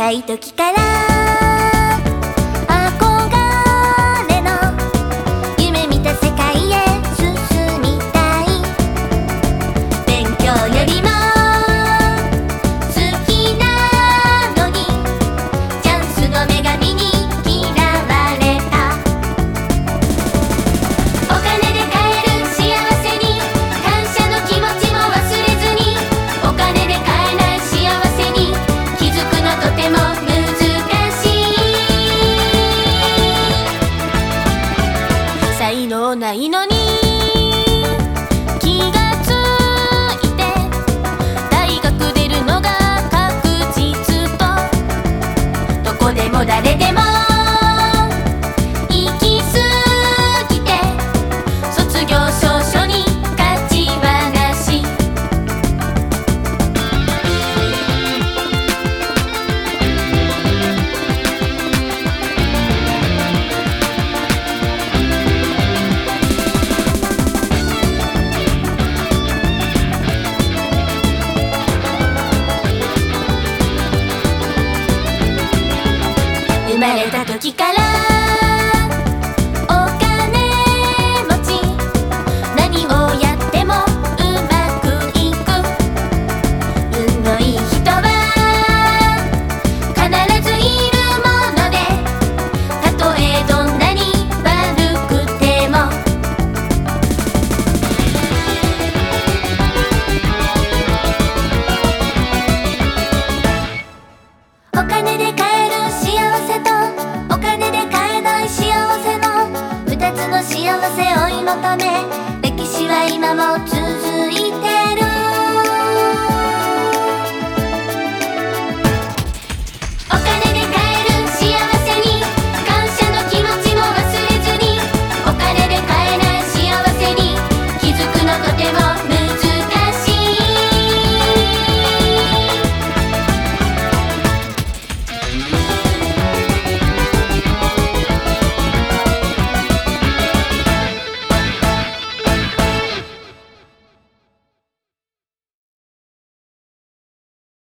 さい時から憧れの夢見た世界へ進みたい。勉強よりも好きなのにチャンスの女神に嫌われた。お金で買える幸せに感謝の気持ちも忘れずに、お金で買えない幸せに気づくのとても難しい。才能ないのに気がついて大学出るのが確実と、どこでも誰でも行き過ぎて卒業証書に勝ち話。生まれた時から